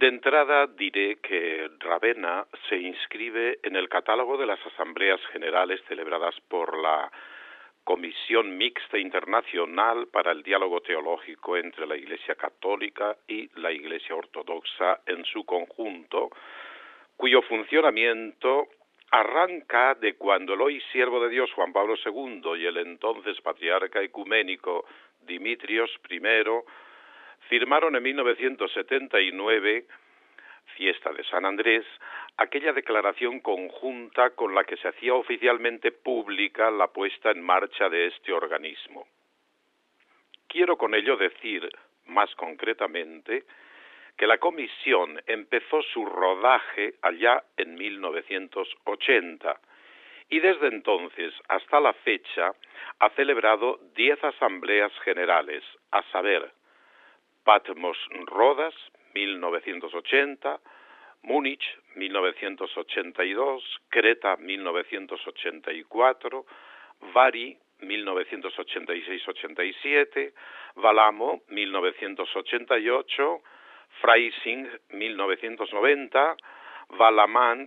De entrada diré que Ravenna se inscribe en el catálogo de las asambleas generales celebradas por la Comisión Mixta Internacional para el Diálogo Teológico entre la Iglesia Católica y la Iglesia Ortodoxa en su conjunto, cuyo funcionamiento arranca de cuando el hoy siervo de Dios Juan Pablo II y el entonces patriarca ecuménico Dimitrios I firmaron en 1979, fiesta de San Andrés, aquella declaración conjunta con la que se hacía oficialmente pública la puesta en marcha de este organismo. Quiero con ello decir, más concretamente, que la comisión empezó su rodaje allá en 1980 y desde entonces hasta la fecha ha celebrado 10 asambleas generales, a saber, Patmos Rodas, 1980, Múnich, 1982, Creta, 1984, Bari, 1986-87, Valamo, 1988, Freising, 1990, Valamand,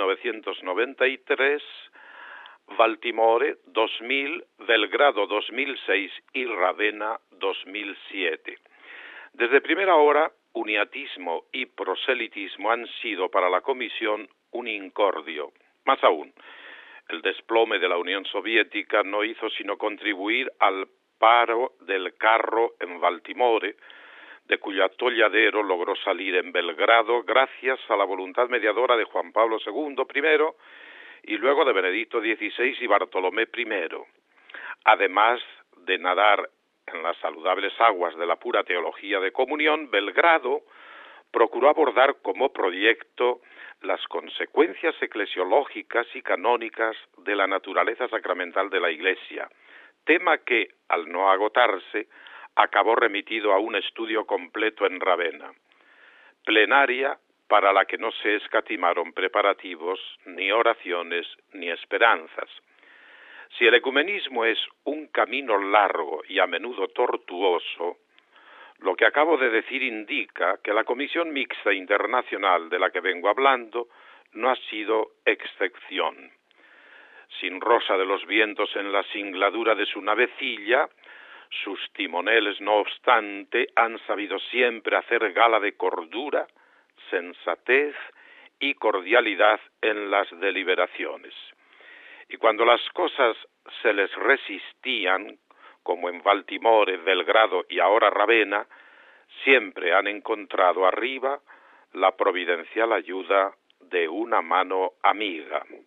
1993, Baltimore, 2000, Belgrado, 2006 y Ravenna, 2007. Desde primera hora, uniatismo y proselitismo han sido para la Comisión un incordio. Más aún, el desplome de la Unión Soviética no hizo sino contribuir al paro del carro en Baltimore, de cuyo atolladero logró salir en Belgrado gracias a la voluntad mediadora de Juan Pablo II primero y luego de Benedicto XVI y Bartolomé I. Además de nadar en las saludables aguas de la pura teología de comunión, Belgrado procuró abordar como proyecto las consecuencias eclesiológicas y canónicas de la naturaleza sacramental de la Iglesia, tema que, al no agotarse, acabó remitido a un estudio completo en Ravenna, plenaria para la que no se escatimaron preparativos, ni oraciones, ni esperanzas. Si el ecumenismo es un camino largo y a menudo tortuoso, lo que acabo de decir indica que la Comisión Mixta Internacional de la que vengo hablando no ha sido excepción. Sin Rosa de los Vientos en la singladura de su navecilla, sus timoneles, no obstante, han sabido siempre hacer gala de cordura, sensatez y cordialidad en las deliberaciones. Y cuando las cosas se les resistían, como en Baltimore, Belgrado y ahora Ravenna, siempre han encontrado arriba la providencial ayuda de una mano amiga.